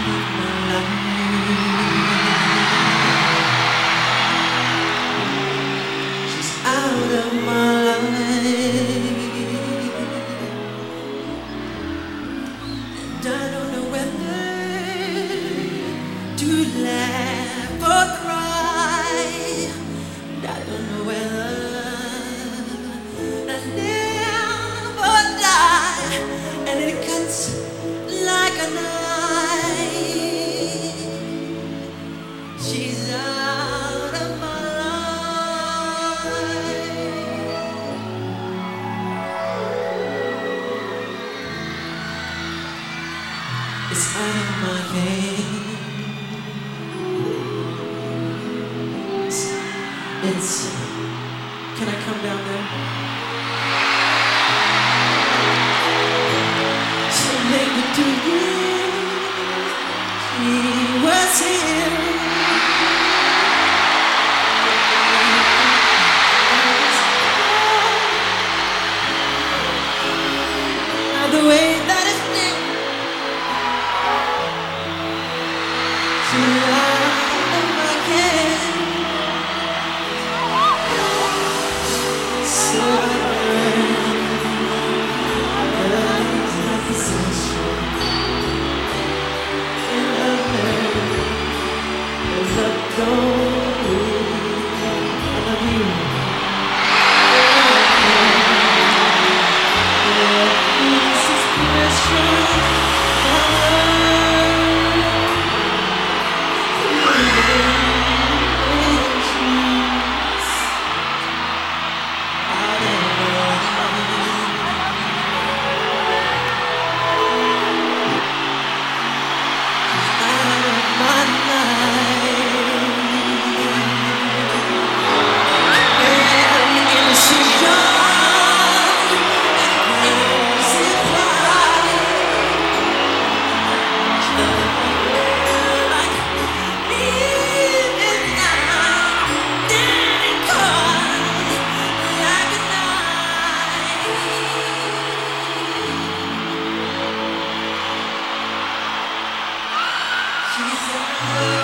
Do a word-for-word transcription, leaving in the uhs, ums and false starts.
Out of my life, and I don't know whether to laugh or cry. And I don't know whether to live or die, and it cuts like a knife. She's out of my It's out of my hands. It's. Can I come down there? So maybe to you, she was here. Now the way that it's been. She's